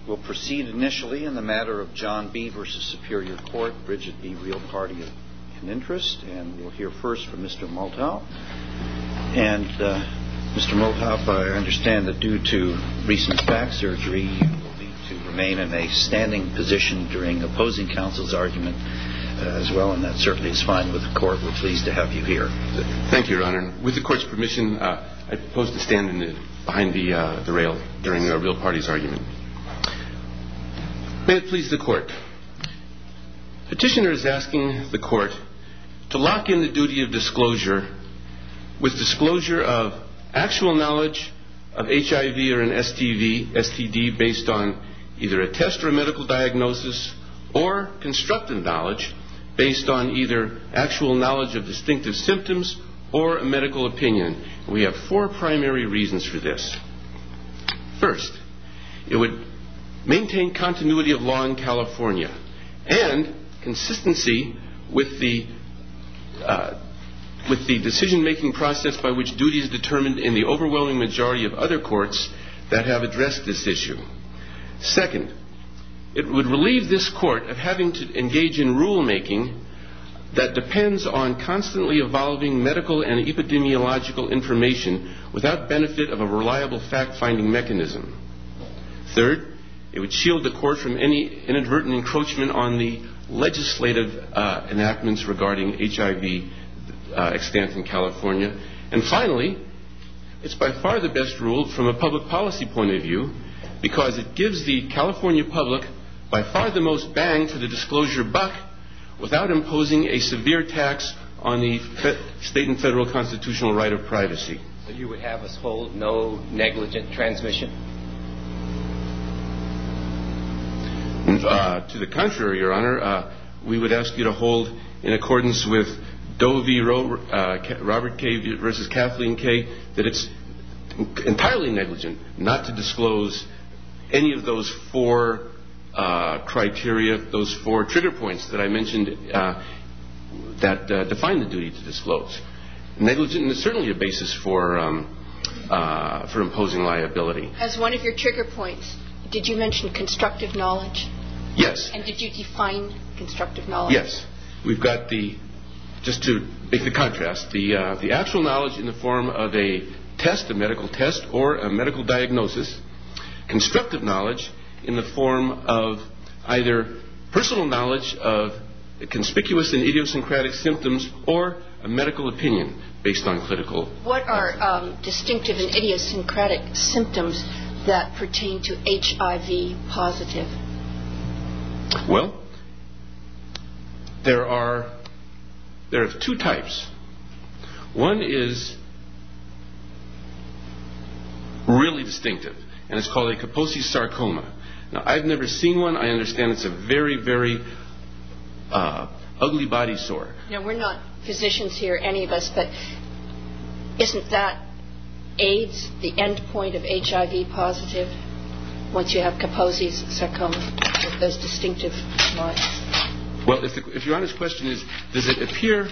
We'll proceed initially in the matter of John B. versus Superior Court, Bridget B. Real Party in Interest, and we'll hear first from Mr. Multhoff. And Mr. Multhoff, I understand that due to recent back surgery, you will need to remain in a standing position during opposing counsel's argument as well, and that certainly is fine with the court. We're pleased to have you here. Thank you, Your Honor. With the court's permission, I propose to stand behind the rail during a Real Party's argument. May it please the court. Petitioner is asking the court to lock in the duty of disclosure with disclosure of actual knowledge of HIV or an STD based on either a test or a medical diagnosis, or constructive knowledge based on either actual knowledge of distinctive symptoms or a medical opinion. We have four primary reasons for this. First, it would maintain continuity of law in California and consistency with the decision-making process by which duty is determined in the overwhelming majority of other courts that have addressed this issue. Second, it would relieve this court of having to engage in rulemaking that depends on constantly evolving medical and epidemiological information without benefit of a reliable fact-finding mechanism. Third, it would shield the court from any inadvertent encroachment on the legislative enactments regarding HIV extant in California. And finally, it's by far the best rule from a public policy point of view because it gives the California public by far the most bang for the disclosure buck without imposing a severe tax on the state and federal constitutional right of privacy. So you would have us hold no negligent transmission? To the contrary, Your Honor, we would ask you to hold in accordance with Doe v. Robert K. versus Kathleen K. that it's entirely negligent not to disclose any of those four criteria, those four trigger points that I mentioned that define the duty to disclose. Negligent is certainly a basis for imposing liability. As one of your trigger points, did you mention constructive knowledge? Yes. And did you define constructive knowledge? Yes. We've got just to make the contrast, the actual knowledge in the form of a test, a medical test, or a medical diagnosis. Constructive knowledge in the form of either personal knowledge of conspicuous and idiosyncratic symptoms or a medical opinion based on clinical. What are distinctive and idiosyncratic symptoms that pertain to HIV positive? Well, there are two types. One is really distinctive, and it's called a Kaposi sarcoma. Now, I've never seen one. I understand it's a very, very ugly body sore. Now, we're not physicians here, any of us, but isn't that AIDS the end point of HIV positive once you have Kaposi's sarcoma with those distinctive marks? Well, if Your Honor's question is, does it appear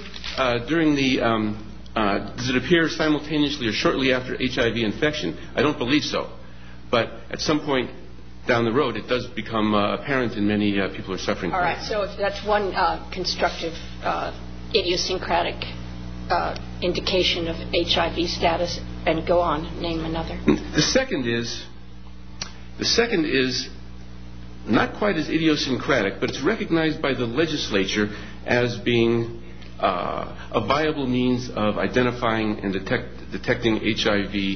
does it appear simultaneously or shortly after HIV infection? I don't believe so. But at some point down the road, it does become apparent in many people who are suffering from it. All right, so if that's one constructive idiosyncratic indication of HIV status, and go on, name another. The second is not quite as idiosyncratic, but it's recognized by the legislature as being a viable means of identifying and detecting HIV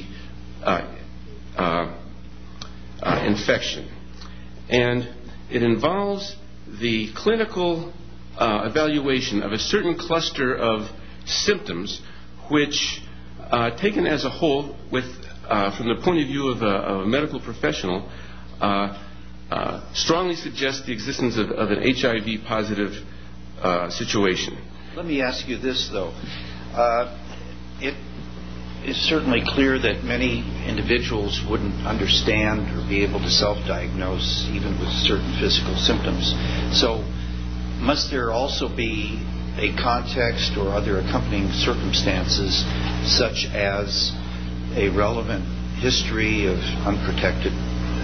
infection. And it involves the clinical evaluation of a certain cluster of symptoms which, taken as a whole, from the point of view of a medical professional, strongly suggest the existence of an HIV positive situation. Let me ask you this, though. It is certainly clear that many individuals wouldn't understand or be able to self-diagnose even with certain physical symptoms. So must there also be a context or other accompanying circumstances such as a relevant history of unprotected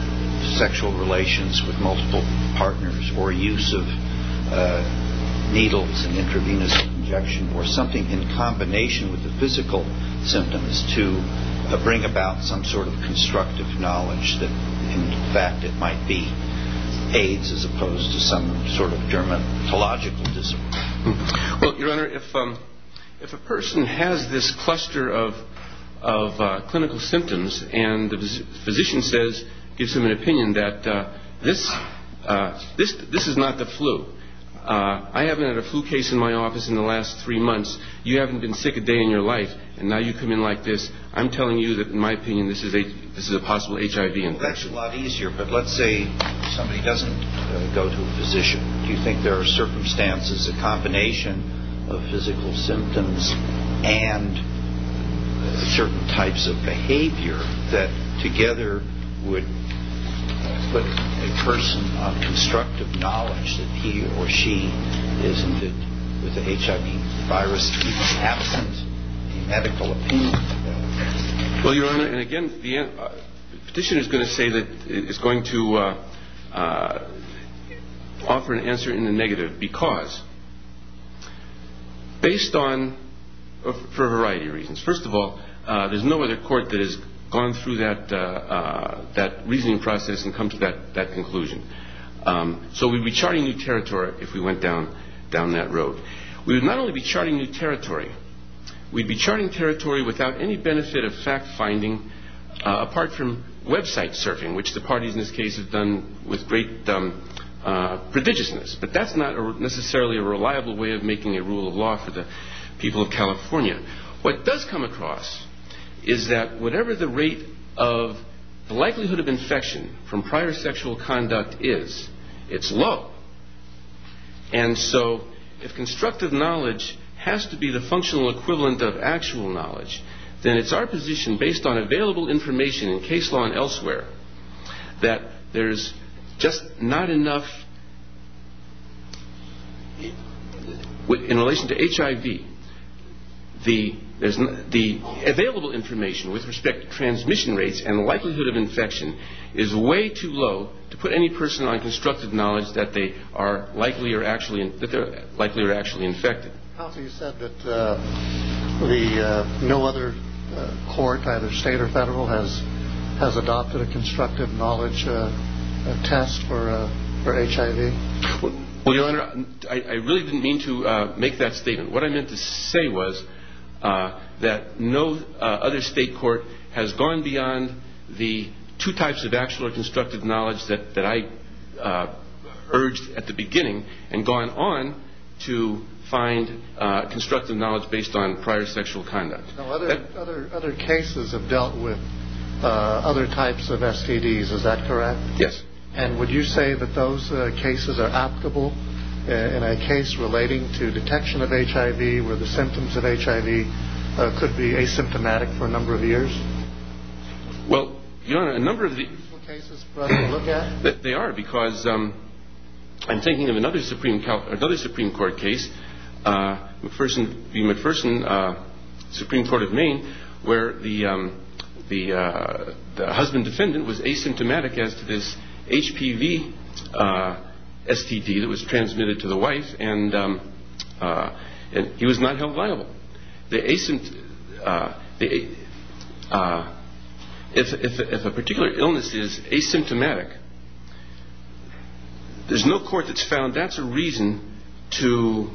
sexual relations with multiple partners, or use of needles and intravenous injection, or something in combination with the physical symptoms to bring about some sort of constructive knowledge that in fact it might be AIDS as opposed to some sort of dermatological disorder. Well, Your Honor, if a person has this cluster of clinical symptoms and the physician gives him an opinion that this is not the flu. I haven't had a flu case in my office in the last 3 months. You haven't been sick a day in your life, and now you come in like this. I'm telling you that, in my opinion, this is a possible HIV infection. Well, that's a lot easier, but let's say somebody doesn't go to a physician. Do you think there are circumstances, a combination of physical symptoms and certain types of behavior that together would put a person on constructive knowledge that he or she is infected with the HIV virus, even absent a medical opinion? Well, Your Honor, and again, the petitioner is going to say that it's going to offer an answer in the negative because, based on, for a variety of reasons. First of all, there's no other court that has gone through that reasoning process and come to that conclusion. So we'd be charting new territory if we went down that road. We would not only be charting new territory, we'd be charting territory without any benefit of fact-finding, apart from website surfing, which the parties in this case have done with great prodigiousness. But that's not necessarily a reliable way of making a rule of law for the people of California. What does come across is that whatever the rate of the likelihood of infection from prior sexual conduct is, it's low. And so if constructive knowledge has to be the functional equivalent of actual knowledge, then it's our position, based on available information in case law and elsewhere, that there's just not enough in relation to HIV. The available information with respect to transmission rates and the likelihood of infection is way too low to put any person on constructive knowledge that they are likely or actually infected. Counsel, you said that no other court, either state or federal, has adopted a constructive knowledge test for HIV. Well, Your Honor, I really didn't mean to make that statement. What I meant to say was that no other state court has gone beyond the two types of actual or constructive knowledge that I urged at the beginning and gone on to find constructive knowledge based on prior sexual conduct. Now, other cases have dealt with other types of STDs. Is that correct? Yes. And would you say that those cases are applicable in a case relating to detection of HIV, where the symptoms of HIV could be asymptomatic for a number of years? Well, Your Honor, a number of the cases for us to look at. They are, because I'm thinking of another Supreme Court case, McPherson, Supreme Court of Maine, where the husband defendant was asymptomatic as to this HPV STD that was transmitted to the wife, and he was not held liable. If a particular illness is asymptomatic, there's no court that's found that's a reason to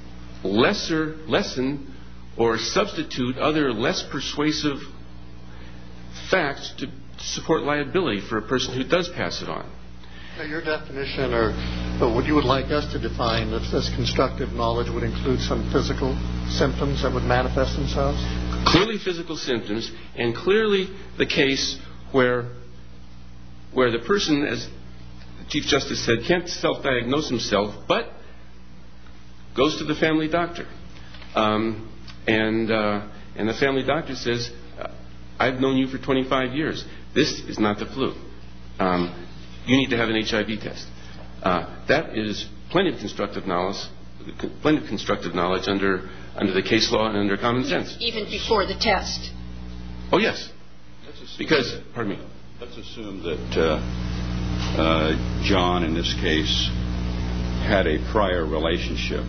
lessen or substitute other less persuasive facts to support liability for a person who does pass it on. Now, your definition, or what you would like us to define, if this constructive knowledge would include some physical symptoms that would manifest themselves? Clearly physical symptoms, and clearly the case where the person, as the Chief Justice said, can't self-diagnose himself, but goes to the family doctor. And the family doctor says, I've known you for 25 years. This is not the flu. You need to have an HIV test. That is plenty of constructive knowledge under the case law and under common sense. Even before the test? Oh, yes. Because, pardon me. Let's assume that John, in this case, had a prior relationship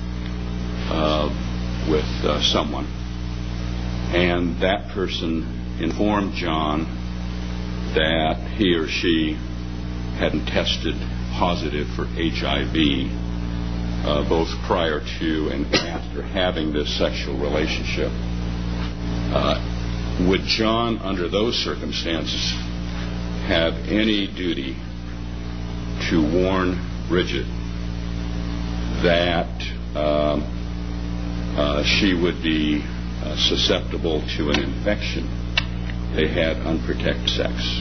with someone, and that person informed John that he or she hadn't tested positive for HIV, both prior to and after having this sexual relationship. Would John, under those circumstances, have any duty to warn Bridget that she would be susceptible to an infection? They had unprotected sex.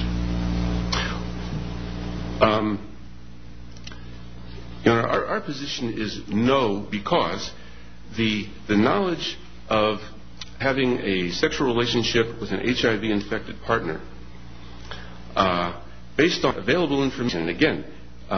Our position is no, because the knowledge of having a sexual relationship with an HIV-infected partner, based on available information, and again,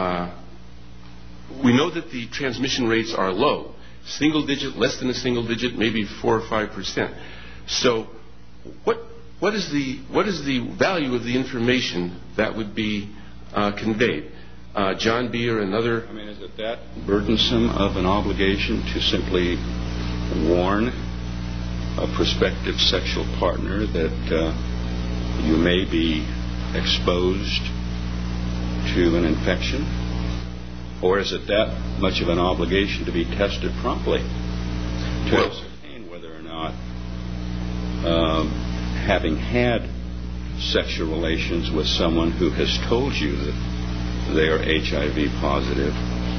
we know that the transmission rates are low, single digit, less than a single digit, maybe 4 or 5%. So, what is the value of the information that would be conveyed? John B. or another. I mean, is it that burdensome of an obligation to simply warn a prospective sexual partner that you may be exposed to an infection? Or is it that much of an obligation to be tested promptly to ascertain whether or not having had sexual relations with someone who has told you that they are HIV positive,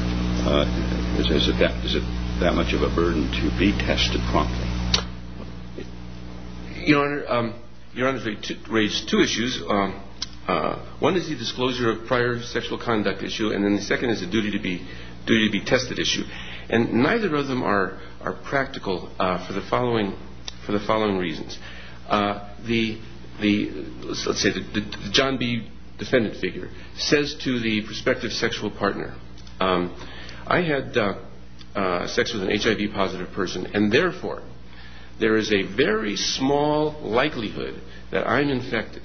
is it that much of a burden to be tested promptly? Your Honor, raised two issues. One is the disclosure of prior sexual conduct issue, and then the second is the duty to be tested issue. And neither of them are practical for the following reasons. The John B. defendant figure says to the prospective sexual partner, I had sex with an HIV positive person, and therefore there is a very small likelihood that I'm infected.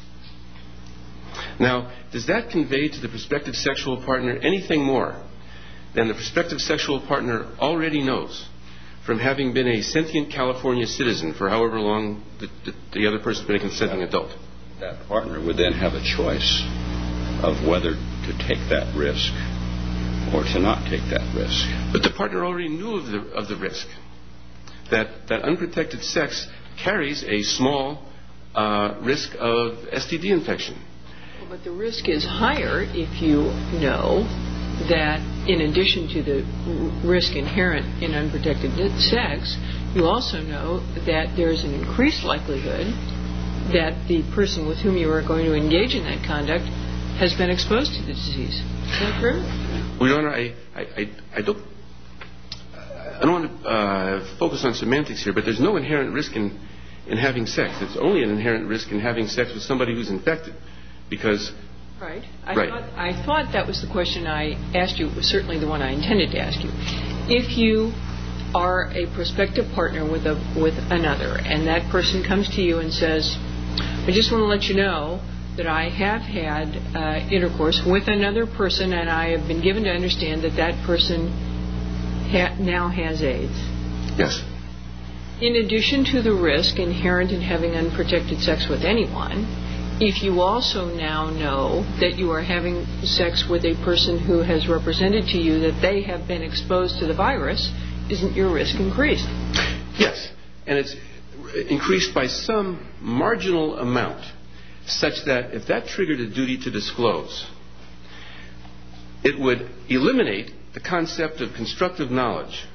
Now, does that convey to the prospective sexual partner anything more than the prospective sexual partner already knows from having been a sentient California citizen for however long the other person's been a consenting adult? That partner would then have a choice of whether to take that risk or to not take that risk. But the partner already knew of the risk. That unprotected sex carries a small risk of STD infection. But the risk is higher if you know that in addition to the risk inherent in unprotected sex, you also know that there's an increased likelihood that the person with whom you are going to engage in that conduct has been exposed to the disease. Is that true? Well, Your Honor, I don't want to focus on semantics here, but there's no inherent risk in having sex. It's only an inherent risk in having sex with somebody who's infected. Because... Right. I thought that was the question I asked you. It was certainly the one I intended to ask you. If you are a prospective partner with another, and that person comes to you and says, I just want to let you know that I have had intercourse with another person, and I have been given to understand that that person now has AIDS. Yes. In addition to the risk inherent in having unprotected sex with anyone, if you also now know that you are having sex with a person who has represented to you that they have been exposed to the virus, isn't your risk increased? Yes, and it's increased by some marginal amount, such that if that triggered a duty to disclose, it would eliminate the concept of constructive knowledge.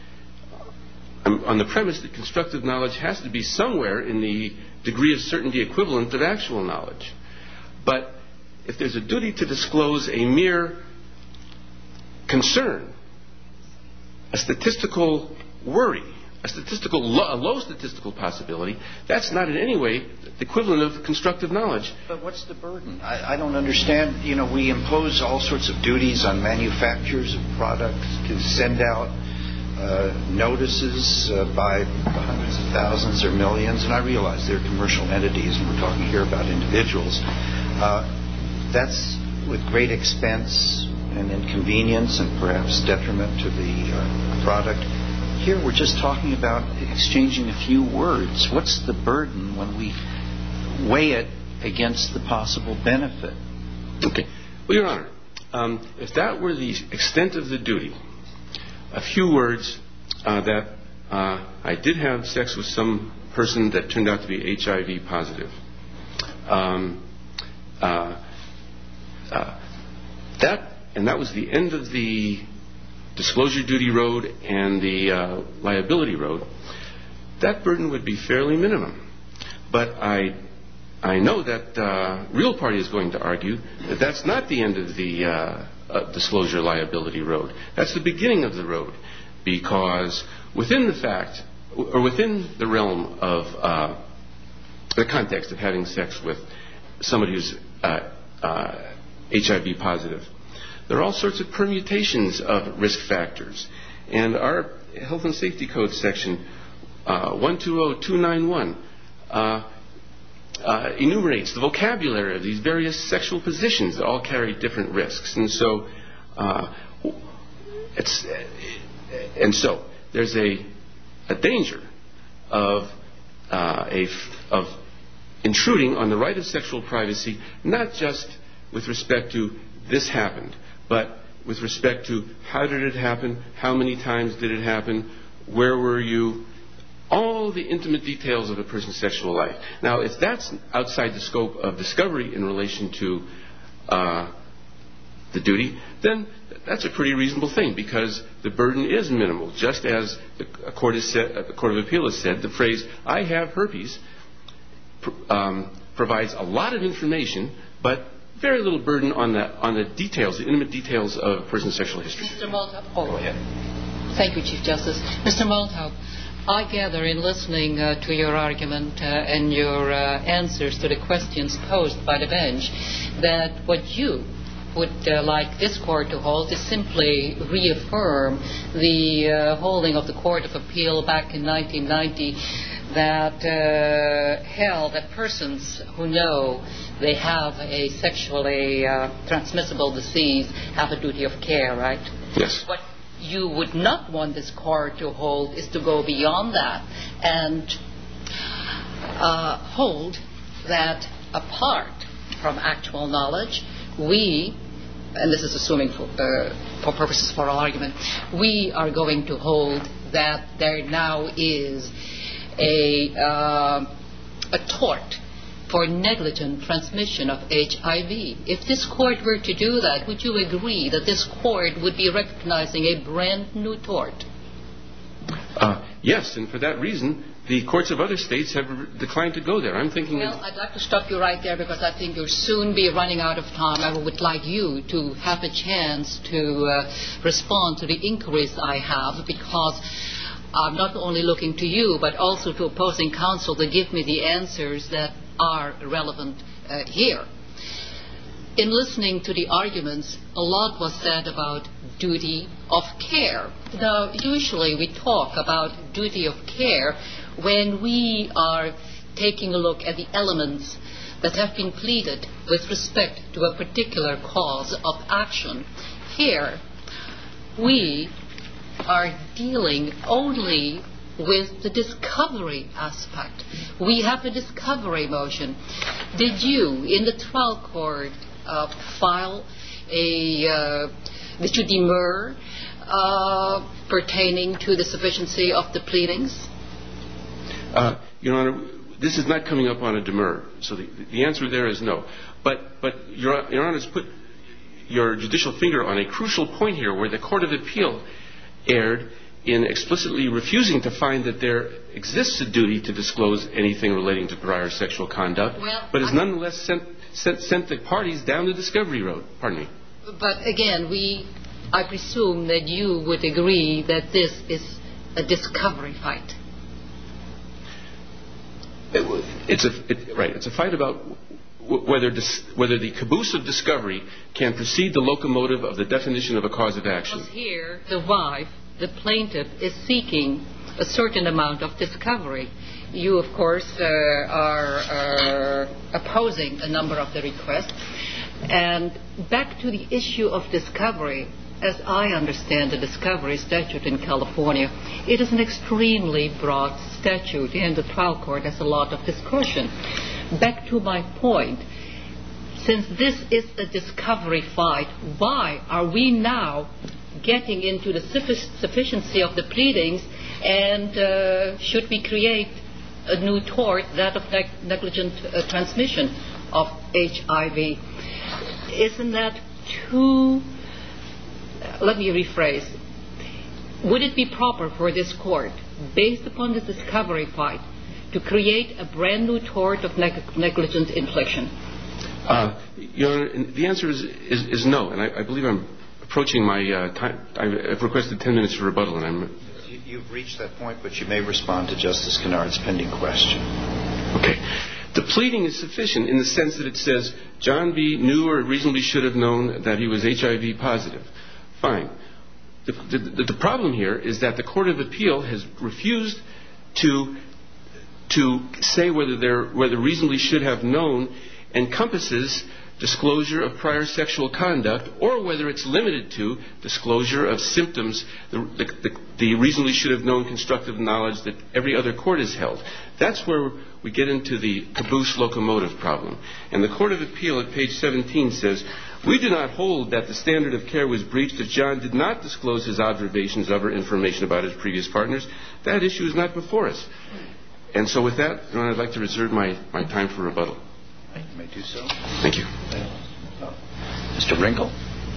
On the premise that constructive knowledge has to be somewhere in the degree of certainty equivalent of actual knowledge. But if there's a duty to disclose a mere concern, a statistical worry, a low statistical possibility, that's not in any way the equivalent of constructive knowledge. But what's the burden? I don't understand. You know, we impose all sorts of duties on manufacturers of products to send out notices by hundreds of thousands or millions, and I realize they're commercial entities, and we're talking here about individuals. That's with great expense and inconvenience and perhaps detriment to the product. Here we're just talking about exchanging a few words. What's the burden when we weigh it against the possible benefit? Okay. Well, Your Honor, if that were the extent of the duty, a few words that I did have sex with some person that turned out to be HIV positive. That was the end of the disclosure duty road and the liability road. That burden would be fairly minimum. But I know that Real Party is going to argue that that's not the end of the disclosure liability road. That's the beginning of the road, because within the realm of the context of having sex with somebody who's HIV positive, there are all sorts of permutations of risk factors. And our Health and Safety Code section 120291 enumerates the vocabulary of these various sexual positions that all carry different risks. And so there's a danger of intruding on the right of sexual privacy, not just with respect to this happened, but with respect to how did it happen, how many times did it happen, where were you, all the intimate details of a person's sexual life. Now, if that's outside the scope of discovery in relation to the duty, then that's a pretty reasonable thing, because the burden is minimal. Just as the Court of Appeal has said, the phrase "I have herpes" provides a lot of information, but very little burden on the details, the intimate details of a person's sexual history. Mr. Malthouse. Go ahead. Thank you, Chief Justice. Mr. Malthouse, I gather in listening to your argument and your answers to the questions posed by the bench that what you would like this Court to hold is simply reaffirm the holding of the Court of Appeal back in 1990 that held that persons who know they have a sexually transmissible disease have a duty of care, right? Yes. What you would not want this Court to hold is to go beyond that and hold that apart from actual knowledge, we, and this is assuming for purposes of oral argument, we are going to hold that there now is a tort for negligent transmission of HIV. If this Court were to do that, would you agree that this Court would be recognizing a brand new tort? Yes, and for that reason, the courts of other states have declined to go there. I'm thinking. Well, I'd like to stop you right there, because I think you'll soon be running out of time. I would like you to have a chance to respond to the inquiries I have, because I'm not only looking to you, but also to opposing counsel to give me the answers that are relevant here. In listening to the arguments, a lot was said about duty of care. Now, usually we talk about duty of care when we are taking a look at the elements that have been pleaded with respect to a particular cause of action. Here, we are dealing only with the discovery aspect. We have a discovery motion. Did you, in the trial court, did you demur pertaining to the sufficiency of the pleadings? Your Honor, this is not coming up on a demur, so the answer there is no. But Your Honor has put your judicial finger on a crucial point here, where the Court of Appeal erred in explicitly refusing to find that there exists a duty to disclose anything relating to prior sexual conduct, but has nonetheless sent the parties down the discovery road. Pardon me. But again, I presume that you would agree that this is a discovery fight. It's a fight about whether the caboose of discovery can precede the locomotive of the definition of a cause of action. Because here, the wife, the plaintiff, is seeking a certain amount of discovery. You, of course, are opposing a number of the requests. And back to the issue of discovery, as I understand the discovery statute in California, it is an extremely broad statute, and the trial court has a lot of discretion. Back to my point, since this is a discovery fight, why are we now getting into the sufficiency of the pleadings, and should we create a new tort, that of negligent transmission of HIV? Isn't that too... Let me rephrase. Would it be proper for this court, based upon the discovery fight, to create a brand new tort of negligent infliction? Your Honor, the answer is no, and I believe I'm approaching my time. I've requested 10 minutes for rebuttal, and You've reached that point, but you may respond to Justice Kennard's pending question. Okay. The pleading is sufficient in the sense that it says John B. knew or reasonably should have known that he was HIV positive. Fine. The problem here is that the Court of Appeal has refused to say whether reasonably should have known encompasses disclosure of prior sexual conduct, or whether it's limited to disclosure of symptoms, the reasonably should have known constructive knowledge that every other court has held. That's where we get into the caboose locomotive problem. And the Court of Appeal at page 17 says, we do not hold that the standard of care was breached if John did not disclose his observations of or information about his previous partners. That issue is not before us. And so with that, Your Honor, I'd like to reserve my time for rebuttal. You may do so. Thank you. Mr. Wrinkle.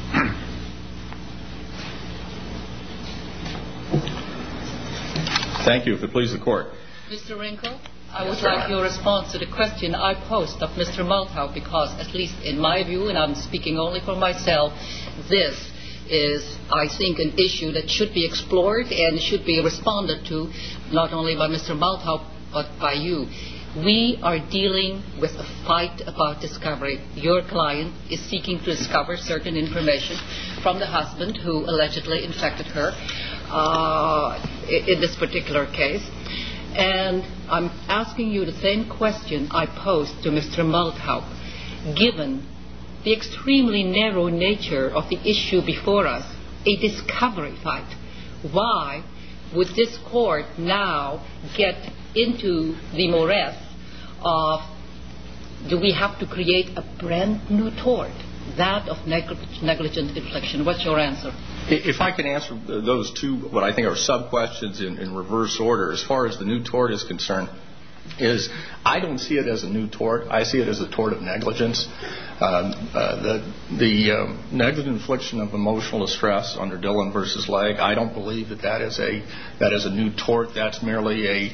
Thank you, if it pleases the Court. Mr. Wrinkle, I would like your response to the question I posed of Mr. Malthouse, because at least in my view, and I'm speaking only for myself, this is, I think, an issue that should be explored and should be responded to, not only by Mr. Malthouse, but by you. We are dealing with a fight about discovery. Your client is seeking to discover certain information from the husband who allegedly infected her in this particular case. And I'm asking you the same question I posed to Mr. Malthouse. Given the extremely narrow nature of the issue before us, a discovery fight, why would this court now get into the morass of, do we have to create a brand new tort, that of negligent infliction? What's your answer? If I can answer those two, what I think are sub-questions in reverse order, as far as the new tort is concerned, is I don't see it as a new tort. I see it as a tort of negligence. The negligent infliction of emotional distress under Dillon versus Legg, I don't believe that is a new tort. That's merely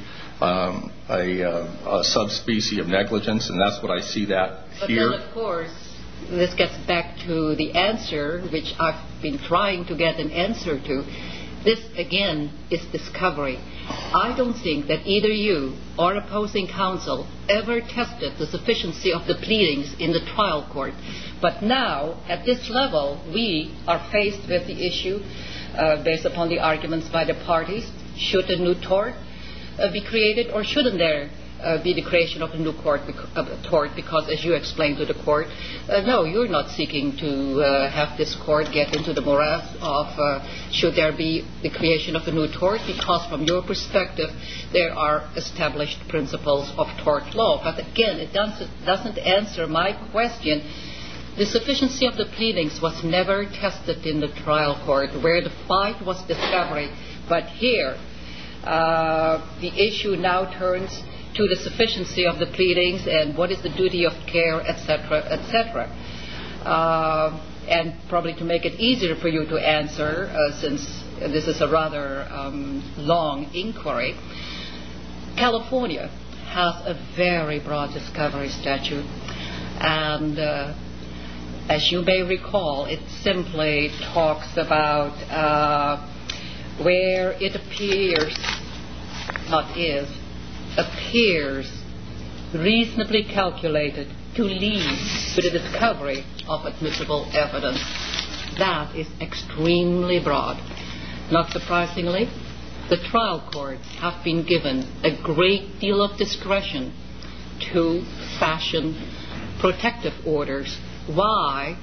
a subspecies of negligence, and that's what I see that here. But then, of course, this gets back to the answer, which I've been trying to get an answer to. This, again, is discovery. I don't think that either you or opposing counsel ever tested the sufficiency of the pleadings in the trial court. But now, at this level, we are faced with the issue, based upon the arguments by the parties. Should a new tort be created, or shouldn't there be the creation of a new tort? Because, as you explained to the court, no, you're not seeking to have this court get into the morass of should there be the creation of a new tort, because from your perspective there are established principles of tort law. But again, it doesn't answer my question. The sufficiency of the pleadings was never tested in the trial court, where the fight was discovery. But here, the issue now turns to the sufficiency of the pleadings and what is the duty of care, etc., etc. And probably to make it easier for you to answer, since this is a rather long inquiry, California has a very broad discovery statute. And as you may recall, it simply talks about where it appears, appears reasonably calculated to lead to the discovery of admissible evidence. That is extremely broad. Not surprisingly, the trial courts have been given a great deal of discretion to fashion protective orders why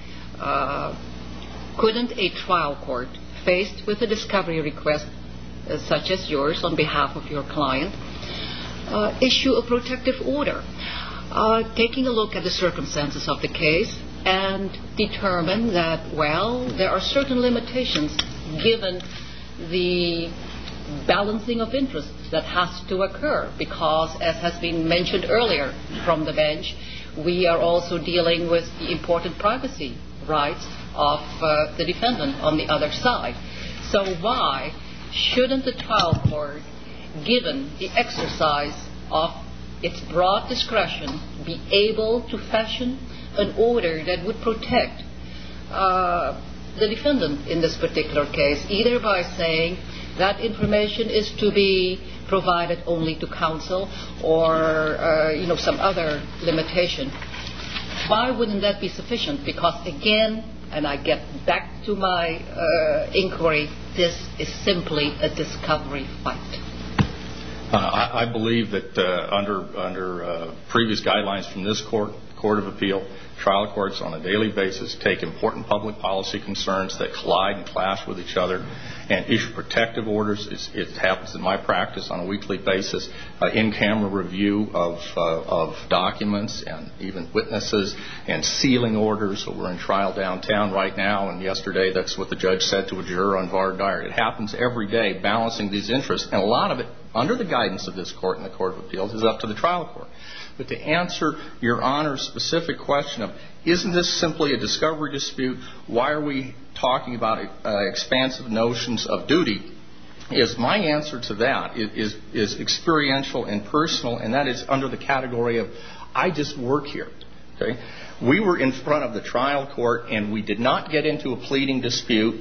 couldn't a trial court, faced with a discovery request such as yours on behalf of your client, issue a protective order, taking a look at the circumstances of the case and determine that, well, there are certain limitations given the balancing of interests that has to occur because, as has been mentioned earlier from the bench, we are also dealing with the important privacy rights of the defendant on the other side. So why shouldn't the trial court, given the exercise of its broad discretion, be able to fashion an order that would protect the defendant in this particular case, either by saying that information is to be provided only to counsel or some other limitation? Why wouldn't that be sufficient? Because again, and I get back to my inquiry, this is simply a discovery fight. I believe that under previous guidelines from this Court of Appeal, trial courts on a daily basis take important public policy concerns that collide and clash with each other and issue protective orders. It happens in my practice on a weekly basis, in-camera review of documents and even witnesses and sealing orders. So we're in trial downtown right now, and yesterday that's what the judge said to a juror on voir dire. It happens every day, balancing these interests, and a lot of it, under the guidance of this court and the Court of Appeals, is up to the trial court. But to answer Your Honor's specific question of, isn't this simply a discovery dispute? Why are we talking about expansive notions of duty? Is my answer to that is experiential and personal, and that is under the category of, I just work here. Okay? We were in front of the trial court, and we did not get into a pleading dispute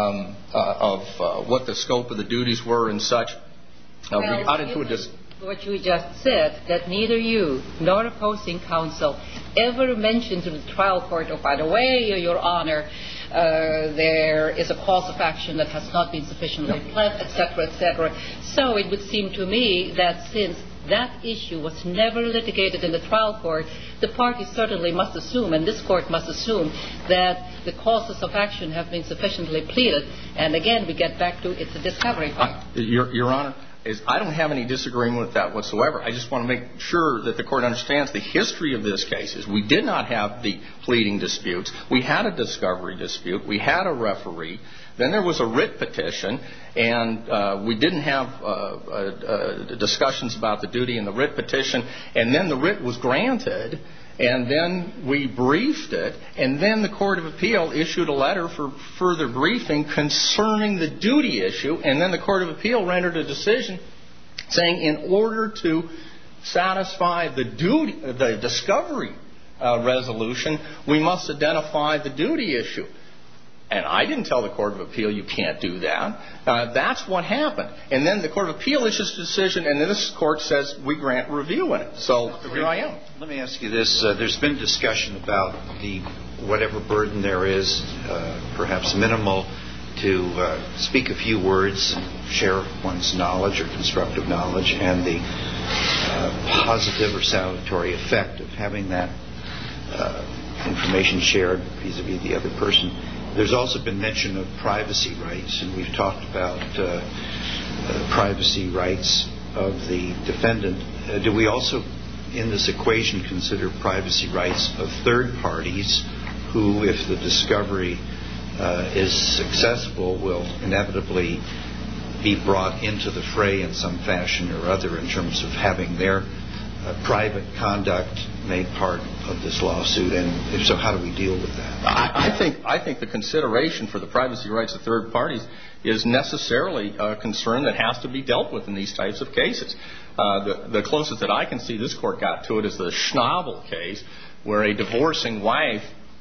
of what the scope of the duties were and such. We got into a what you just said, that neither you nor opposing counsel ever mentioned to the trial court, oh, by the way, Your Honor, there is a cause of action that has not been sufficiently pled, etc., etc. So it would seem to me that since that issue was never litigated in the trial court, the parties certainly must assume, and this court must assume, that the causes of action have been sufficiently pleaded. And again, we get back to it's a discovery fight. Your Honor, I don't have any disagreement with that whatsoever. I just want to make sure that the court understands the history of this case is we did not have the pleading disputes. We had a discovery dispute. We had a referee. Then there was a writ petition, and we didn't have discussions about the duty in the writ petition. And then the writ was granted, and then we briefed it, and then the Court of Appeal issued a letter for further briefing concerning the duty issue, and then the Court of Appeal rendered a decision saying in order to satisfy the discovery resolution, we must identify the duty issue. And I didn't tell the Court of Appeal you can't do that. That's what happened. And then the Court of Appeal issues a decision, and then this court says we grant review in it. So here I am. Let me ask you this. There's been discussion about the whatever burden there is, perhaps minimal, to speak a few words and share one's knowledge or constructive knowledge, and the positive or salutary effect of having that information shared vis-a-vis the other person. There's also been mention of privacy rights, and we've talked about privacy rights of the defendant. Do we also, in this equation, consider privacy rights of third parties who, if the discovery is successful, will inevitably be brought into the fray in some fashion or other in terms of having their private conduct made part of this lawsuit? And if so, how do we deal with that? I think the consideration for the privacy rights of third parties is necessarily a concern that has to be dealt with in these types of cases. The closest that I can see this court got to it is the Schnabel case, where a divorcing wife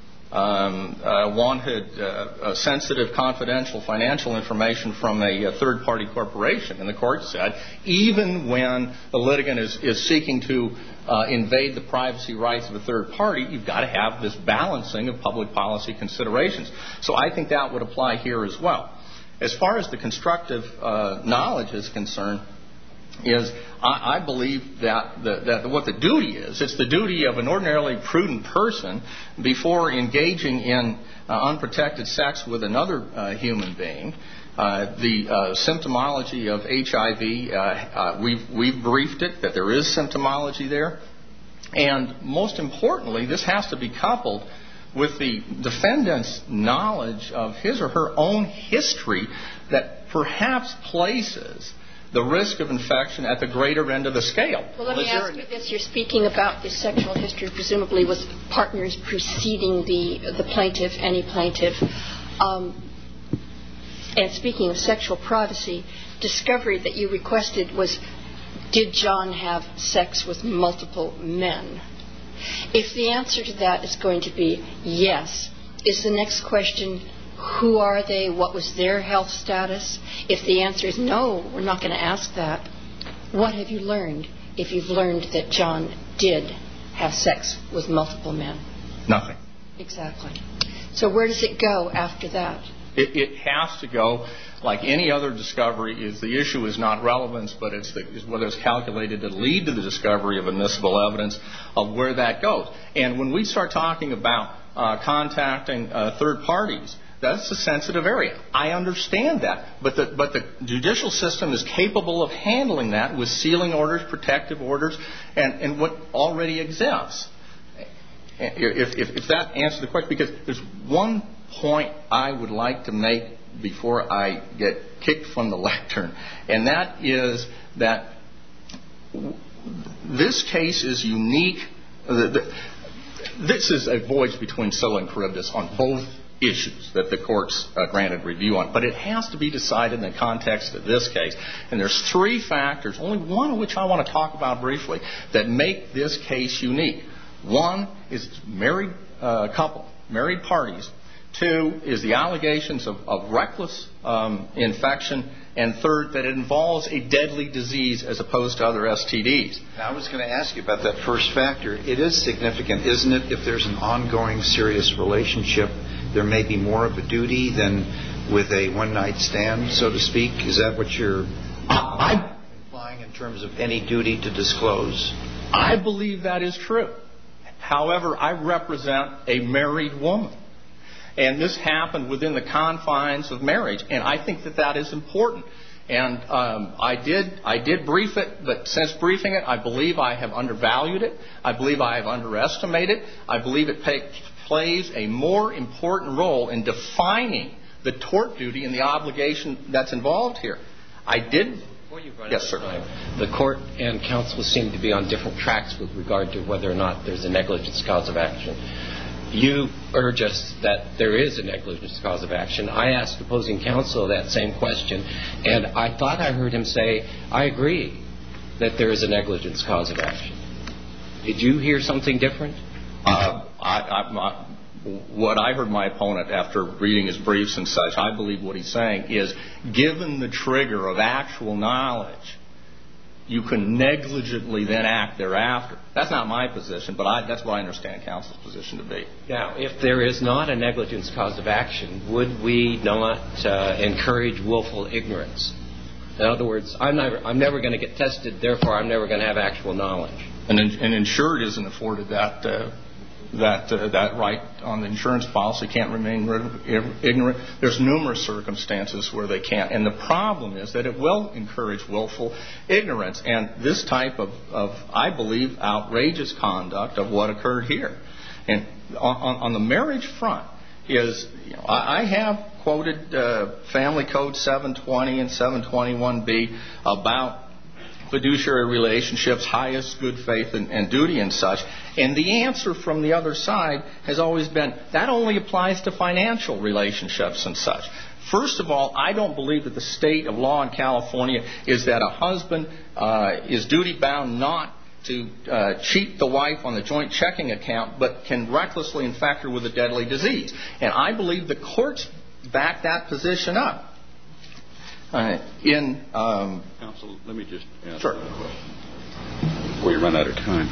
wanted sensitive, confidential financial information from a third-party corporation. And the court said, even when the litigant is seeking to invade the privacy rights of a third party, you've got to have this balancing of public policy considerations. So I think that would apply here as well. As far as the constructive knowledge is concerned, is I believe that what the duty is, it's the duty of an ordinarily prudent person before engaging in unprotected sex with another human being. The symptomology of HIV, we've briefed it that there is symptomology there. And most importantly, this has to be coupled with the defendant's knowledge of his or her own history that perhaps places the risk of infection at the greater end of the scale. Well, let me ask you this. You're speaking about the sexual history, presumably with partners preceding the plaintiff, any plaintiff. And speaking of sexual privacy, discovery that you requested was, did John have sex with multiple men? If the answer to that is going to be yes, is the next question, who are they? What was their health status? If the answer is no, we're not going to ask that. What have you learned if you've learned that John did have sex with multiple men? Nothing. Exactly. So where does it go after that? It has to go, like any other discovery, is the issue is not relevance, but it's whether it's calculated to lead to the discovery of admissible evidence of where that goes. And when we start talking about contacting third parties, that's a sensitive area. I understand that, but the judicial system is capable of handling that with sealing orders, protective orders, and what already exists. If that answers the question, because there's one point I would like to make before I get kicked from the lectern, and that is that this case is unique. This is a voyage between Scylla and Charybdis on both issues that the courts granted review on, but it has to be decided in the context of this case. And there's three factors, only one of which I want to talk about briefly, that make this case unique. One is married couple, married parties. Two is the allegations of reckless infection. And third, that it involves a deadly disease as opposed to other STDs. Now, I was going to ask you about that first factor. It is significant, isn't it? If there's an ongoing serious relationship, there may be more of a duty than with a one-night stand, so to speak. Is that what you're implying in terms of any duty to disclose? I believe that is true. However, I represent a married woman. And this happened within the confines of marriage. And I think that is important. And I did brief it, but since briefing it, I believe I have undervalued it. I believe I have underestimated it. I believe it plays a more important role in defining the tort duty and the obligation that's involved here. I did. Before you run yes, out sir. of time, the court and counsel seem to be on different tracks with regard to whether or not there's a negligence cause of action. You urge us that there is a negligence cause of action. I asked opposing counsel that same question, and I thought I heard him say, I agree that there is a negligence cause of action. Did you hear something different? What I heard my opponent after reading his briefs and such, I believe what he's saying is, given the trigger of actual knowledge, you can negligently then act thereafter. That's not my position, but that's what I understand counsel's position to be. Now, if there is not a negligence cause of action, would we not encourage willful ignorance? In other words, I'm never going to get tested, therefore I'm never going to have actual knowledge. An insured isn't afforded that right on the insurance policy, can't remain ignorant. There's numerous circumstances where they can't. And the problem is that it will encourage willful ignorance and this type of I believe, outrageous conduct of what occurred here. And on the marriage front is, I have quoted Family Code 720 and 721B about fiduciary relationships, highest good faith and duty and such. And the answer from the other side has always been, that only applies to financial relationships and such. First of all, I don't believe that the state of law in California is that a husband is duty-bound not to cheat the wife on the joint checking account, but can recklessly infect her with a deadly disease. And I believe the courts back that position up. Counsel, let me just ask a question before you run out of time.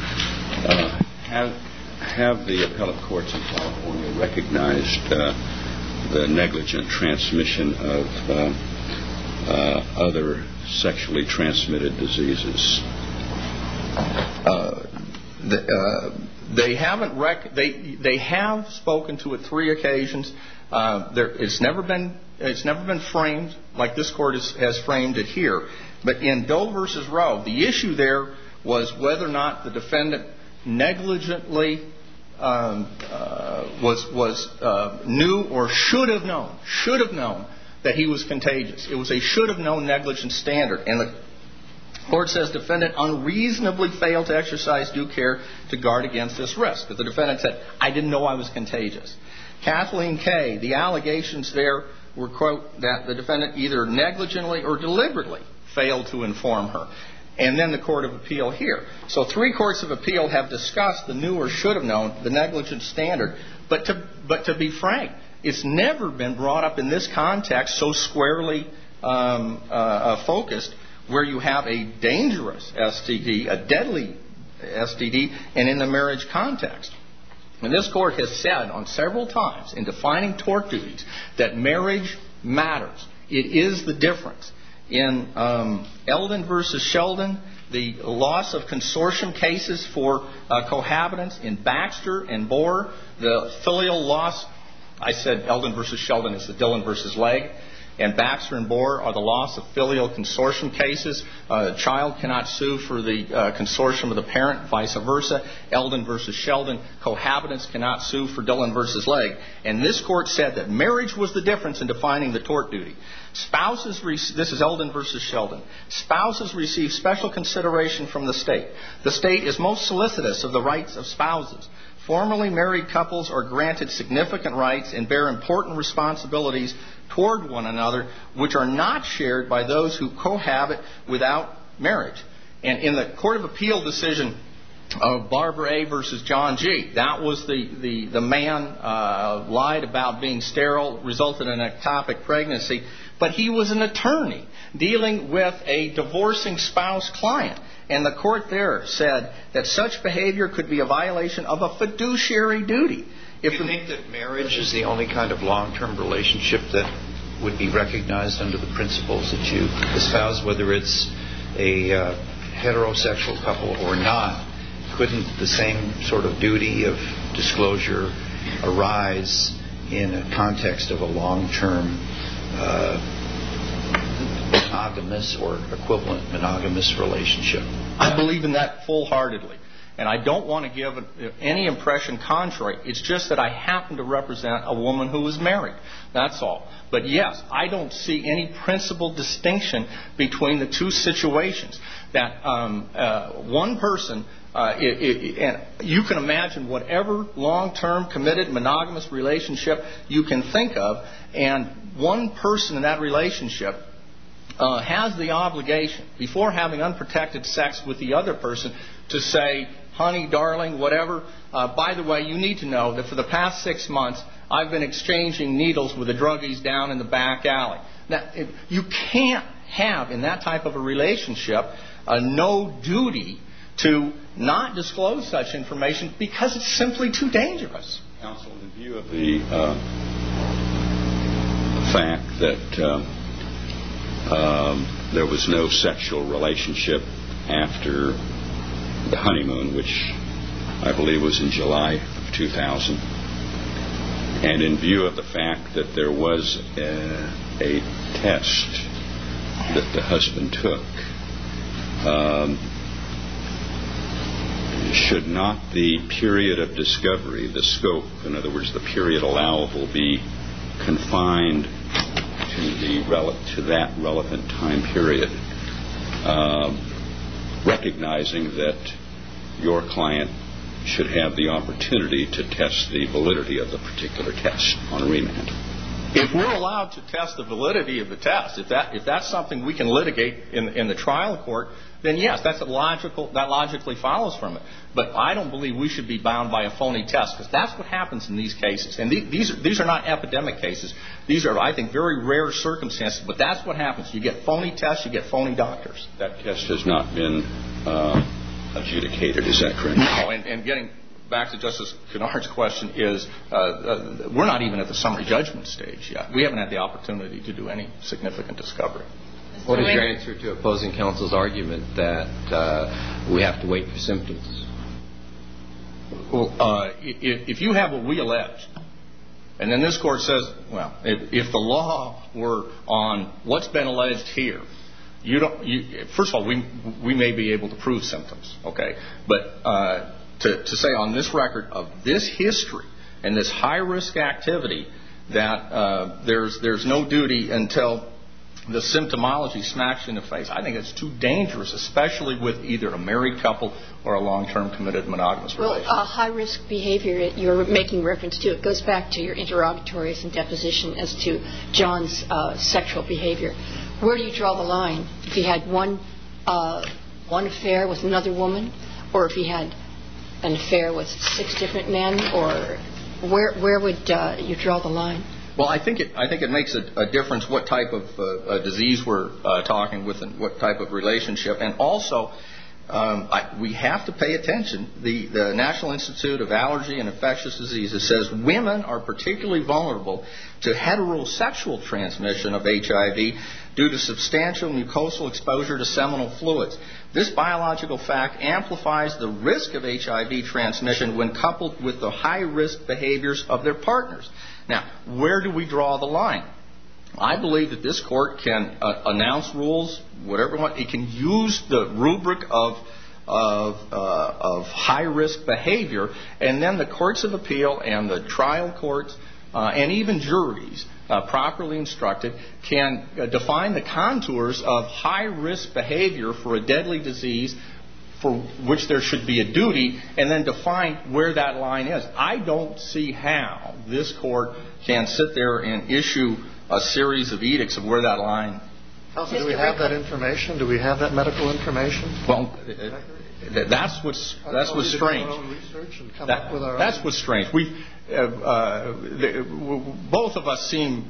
Have the appellate courts in California recognized the negligent transmission of other sexually transmitted diseases? They haven't. They have spoken to it 3 occasions. It's never been framed like this court has framed it here. But in Doe versus Roe, the issue there was whether or not the defendant negligently knew or should have known that he was contagious. It was a should have known negligence standard, and the court says defendant unreasonably failed to exercise due care to guard against this risk. But the defendant said, I didn't know I was contagious. Kathleen K., the allegations there were, quote, that the defendant either negligently or deliberately failed to inform her. And then the Court of Appeal here. So 3 courts of appeal have discussed the knew or should have known, the negligence standard. But to be frank, it's never been brought up in this context so squarely focused, where you have a dangerous STD, a deadly STD, and in the marriage context. And this court has said on several times in defining tort duties that marriage matters. It is the difference. In Eldon versus Sheldon, the loss of consortium cases for cohabitants. In Baxter and Bohr, the filial loss. I said Eldon versus Sheldon is the Dillon versus Legg. And Baxter and Bohr are the loss of filial consortium cases. A child cannot sue for the consortium of the parent, vice versa. Eldon versus Sheldon, cohabitants cannot sue for Dillon versus Legg. And this court said that marriage was the difference in defining the tort duty. This is Eldon versus Sheldon. Spouses receive special consideration from the state. The state is most solicitous of the rights of spouses. Formerly married couples are granted significant rights and bear important responsibilities toward one another, which are not shared by those who cohabit without marriage. And in the Court of Appeal decision of Barbara A. versus John G., that was the man lied about being sterile, resulted in an ectopic pregnancy, but he was an attorney dealing with a divorcing spouse client. And the court there said that such behavior could be a violation of a fiduciary duty. If you think that marriage is the only kind of long-term relationship that would be recognized under the principles that you espouse, whether it's a heterosexual couple or not, couldn't the same sort of duty of disclosure arise in a context of a long-term monogamous or equivalent monogamous relationship? I believe in that full-heartedly. And I don't want to give any impression contrary. It's just that I happen to represent a woman who is married. That's all. But yes, I don't see any principal distinction between the two situations. That one person, and you can imagine whatever long-term committed monogamous relationship you can think of, and one person in that relationship has the obligation, before having unprotected sex with the other person, to say, honey, darling, whatever, by the way, you need to know that for the past 6 months, I've been exchanging needles with the druggies down in the back alley. Now, you can't have, in that type of a relationship, no duty to not disclose such information because it's simply too dangerous. Counsel, in view of the fact that there was no sexual relationship after the honeymoon, which I believe was in July of 2000, and in view of the fact that there was a test that the husband took, should not the period of discovery, the scope, in other words, the period allowable, be confined to that relevant time period, recognizing that your client should have the opportunity to test the validity of the particular test on remand? If we're allowed to test the validity of the test, if that's something we can litigate in the trial court, then yes, that logically follows from it. But I don't believe we should be bound by a phony test, because that's what happens in these cases. And these are not epidemic cases. These are, I think, very rare circumstances. But that's what happens. You get phony tests, you get phony doctors. That test has not been adjudicated, is that correct? No, and getting back to Justice Kennard's question is, we're not even at the summary judgment stage yet. We haven't had the opportunity to do any significant discovery. What is your answer to opposing counsel's argument that we have to wait for symptoms? Well, if you have what we allege, and then this court says, well, if the law were on what's been alleged here, first of all, we may be able to prove symptoms, okay? But to say on this record of this history and this high-risk activity that there's no duty until the symptomology smacks you in the face, I think it's too dangerous, especially with either a married couple or a long-term committed monogamous relationship. Well, high-risk behavior you're making reference to, it goes back to your interrogatories and deposition as to John's sexual behavior. Where do you draw the line? If he had one affair with another woman, or if he had an affair with 6 different men, or where would you draw the line? Well, I think it makes a difference what type of disease we're talking with and what type of relationship. And also, we have to pay attention. The National Institute of Allergy and Infectious Diseases says women are particularly vulnerable to heterosexual transmission of HIV due to substantial mucosal exposure to seminal fluids. This biological fact amplifies the risk of HIV transmission when coupled with the high-risk behaviors of their partners. Now, where do we draw the line? I believe that this court can announce rules, whatever it wants. It can use the rubric of high-risk behavior, and then the courts of appeal and the trial courts and even juries, properly instructed, can define the contours of high-risk behavior for a deadly disease for which there should be a duty, and then define where that line is. I don't see how this court can sit there and issue a series of edicts of where that line. Counsel, do we have that information? Do we have that medical information? Well, that's what's strange. That's what's strange. Both of us seem,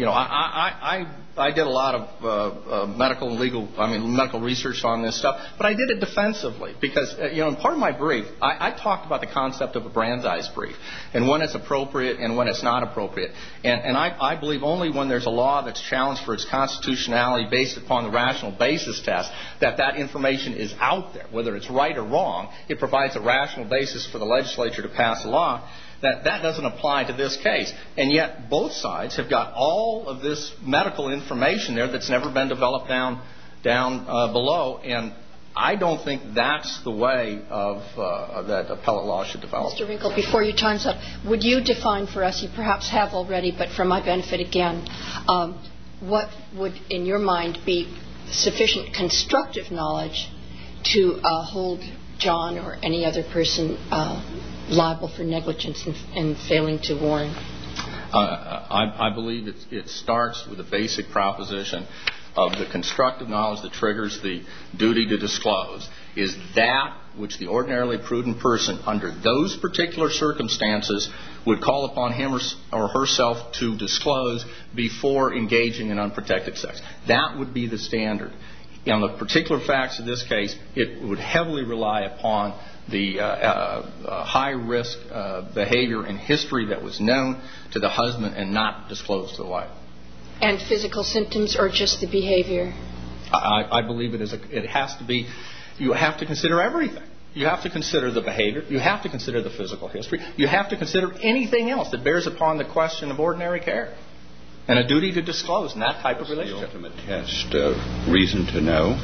I did a lot of medical research on this stuff, but I did it defensively because, in part of my brief, I talked about the concept of a Brandeis brief and when it's appropriate and when it's not appropriate. And I believe only when there's a law that's challenged for its constitutionality based upon the rational basis test that information is out there, whether it's right or wrong. It provides a rational basis for the legislature to pass a law. That doesn't apply to this case. And yet both sides have got all of this medical information there that's never been developed down below. And I don't think that's the way that appellate law should develop. Mr. Winkle, before your time's up, would you define for us, you perhaps have already, but for my benefit again, what would, in your mind, be sufficient constructive knowledge to hold John or any other person liable for negligence in failing to warn? I believe it starts with a basic proposition of the constructive knowledge that triggers the duty to disclose is that which the ordinarily prudent person under those particular circumstances would call upon him or herself to disclose before engaging in unprotected sex. That would be the standard. On the particular facts of this case, it would heavily rely upon the high-risk behavior and history that was known to the husband and not disclosed to the wife. And physical symptoms or just the behavior? I believe it has to be. You have to consider everything. You have to consider the behavior. You have to consider the physical history. You have to consider anything else that bears upon the question of ordinary care and a duty to disclose in that type of relationship. The ultimate test of reason to know?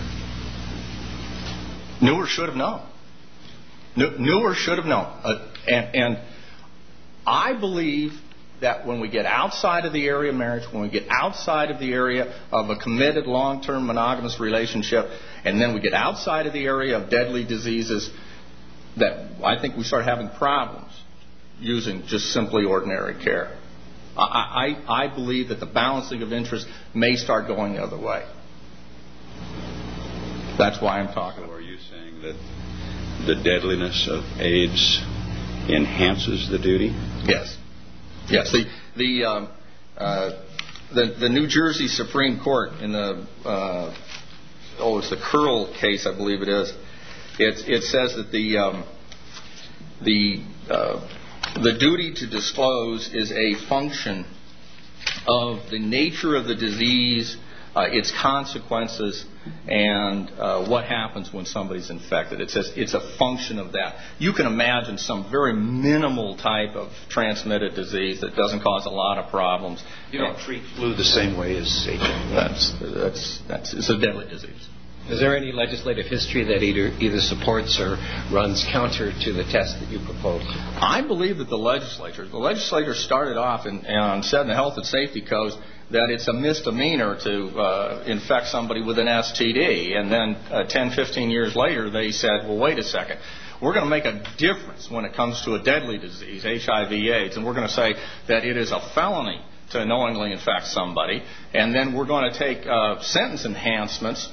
Knew or should have known. Knew or should have known. And I believe that when we get outside of the area of marriage, when we get outside of the area of a committed long-term monogamous relationship, and then we get outside of the area of deadly diseases, that I think we start having problems using just simply ordinary care. I believe that the balancing of interest may start going the other way. That's why I'm talking. So are you saying that the deadliness of AIDS enhances the duty? Yes. Yes. The New Jersey Supreme Court in it's the Curl case, I believe it is. It says that the duty to disclose is a function of the nature of the disease, its consequences, and what happens when somebody's infected. It says it's a function of that. You can imagine some very minimal type of transmitted disease that doesn't cause a lot of problems. You don't treat flu the same way as HIV. It's a deadly disease. Is there any legislative history that either supports or runs counter to the test that you propose? I believe that the legislature started off and said in the Health and Safety Code that it's a misdemeanor to infect somebody with an STD. And then 10, 15 years later, they said, well, wait a second. We're going to make a difference when it comes to a deadly disease, HIV/AIDS, and we're going to say that it is a felony to knowingly infect somebody. And then we're going to take sentence enhancements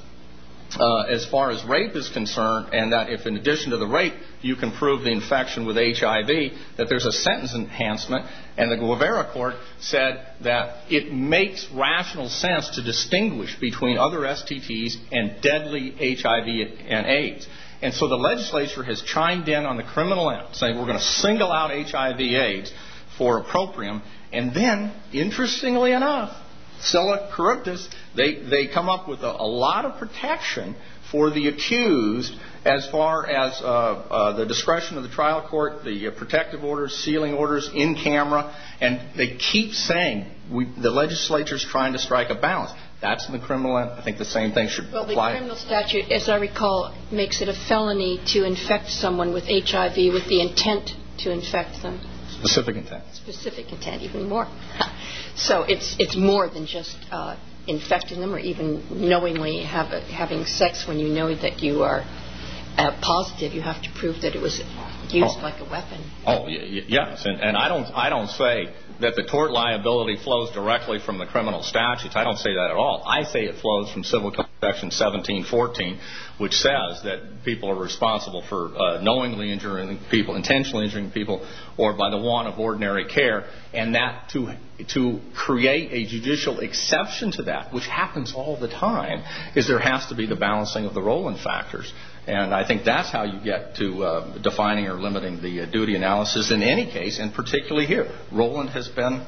as far as rape is concerned, and that if in addition to the rape you can prove the infection with HIV, that there's a sentence enhancement. And the Guevara court said that it makes rational sense to distinguish between other STDs and deadly HIV and AIDS. And so the legislature has chimed in on the criminal end, saying we're going to single out HIV/AIDS for opprobrium. And then, interestingly enough, Scylla Charybdis, they come up with a lot of protection for the accused as far as the discretion of the trial court, the protective orders, sealing orders, in camera, and they keep saying the legislature's trying to strike a balance. That's in the criminal end. I think the same thing should apply. Well, the criminal statute, as I recall, makes it a felony to infect someone with HIV with the intent to infect them. Specific intent. Specific intent, even more. So it's more than just infecting them or even knowingly having sex when you know that you are positive. You have to prove that it was used like a weapon. Oh, yes. And I don't say that the tort liability flows directly from the criminal statutes. I don't say that at all. I say it flows from Civil Code Section 1714, which says that people are responsible for knowingly injuring people, intentionally injuring people, or by the want of ordinary care, and that to create a judicial exception to that, which happens all the time, is there has to be the balancing of the Rowland factors. And I think that's how you get to defining or limiting the duty analysis in any case, and particularly here. Rowland has been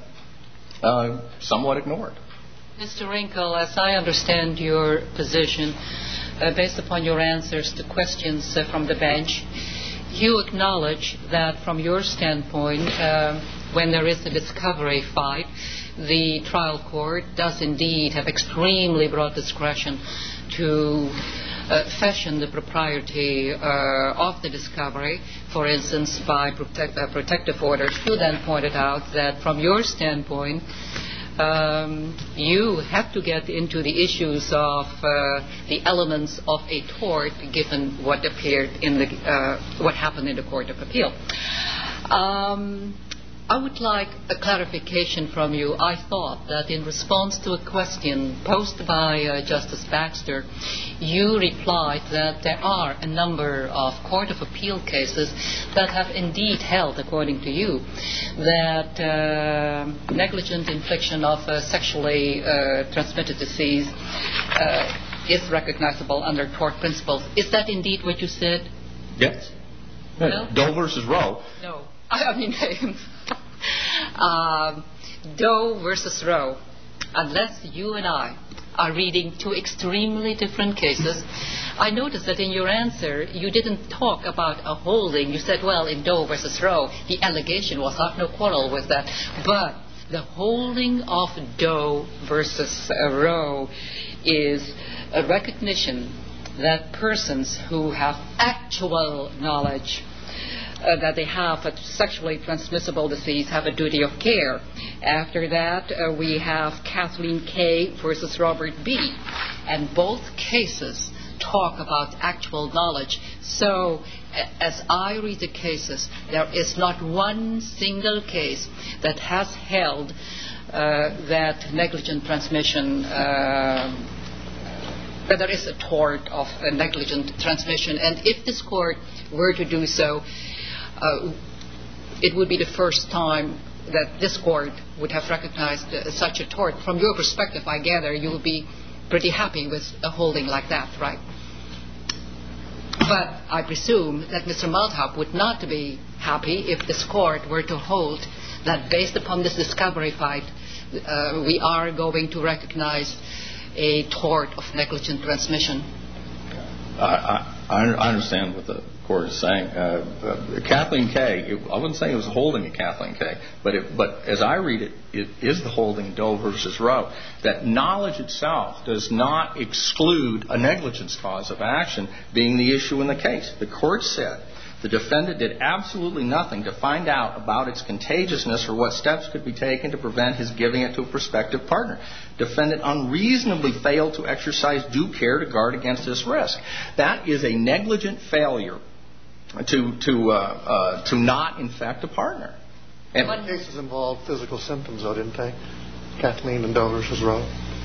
somewhat ignored. Mr. Wrinkle, as I understand your position, based upon your answers to questions from the bench, you acknowledge that from your standpoint, when there is a discovery fight, the trial court does indeed have extremely broad discretion to fashion the propriety of the discovery, for instance, by protective orders. You then pointed out that from your standpoint, you have to get into the issues of the elements of a tort, given what appeared in what happened in the Court of Appeal. I would like a clarification from you. I thought that in response to a question posed by Justice Baxter, you replied that there are a number of Court of Appeal cases that have indeed held, according to you, that negligent infliction of a sexually transmitted disease is recognizable under tort principles. Is that indeed what you said? Yes. No? Doe versus Roe. No. I mean, Doe versus Roe. Unless you and I are reading two extremely different cases, I noticed that in your answer you didn't talk about a holding. You said, well, in Doe versus Roe, the allegation was not no quarrel with that. But the holding of Doe versus Roe is a recognition that persons who have actual knowledge that they have a sexually transmissible disease have a duty of care. After that, we have Kathleen K. versus Robert B. And both cases talk about actual knowledge. So, as I read the cases, there is not one single case that has held that negligent transmission, that there is a tort of a negligent transmission. And if this court were to do so, it would be the first time that this court would have recognized such a tort. From your perspective, I gather you would be pretty happy with a holding like that, right? But I presume that Mr. Malthop would not be happy if this court were to hold that based upon this discovery fight, we are going to recognize a tort of negligent transmission. I understand what the court is saying. Kathleen K., I wouldn't say it was a holding of Kathleen K., but as I read it, it is the holding Doe versus Roe, that knowledge itself does not exclude a negligence cause of action being the issue in the case. The court said the defendant did absolutely nothing to find out about its contagiousness or what steps could be taken to prevent his giving it to a prospective partner. Defendant unreasonably failed to exercise due care to guard against this risk. That is a negligent failure to not infect a partner. And what cases involved physical symptoms, though, didn't they? Kathleen and Doe versus Roe.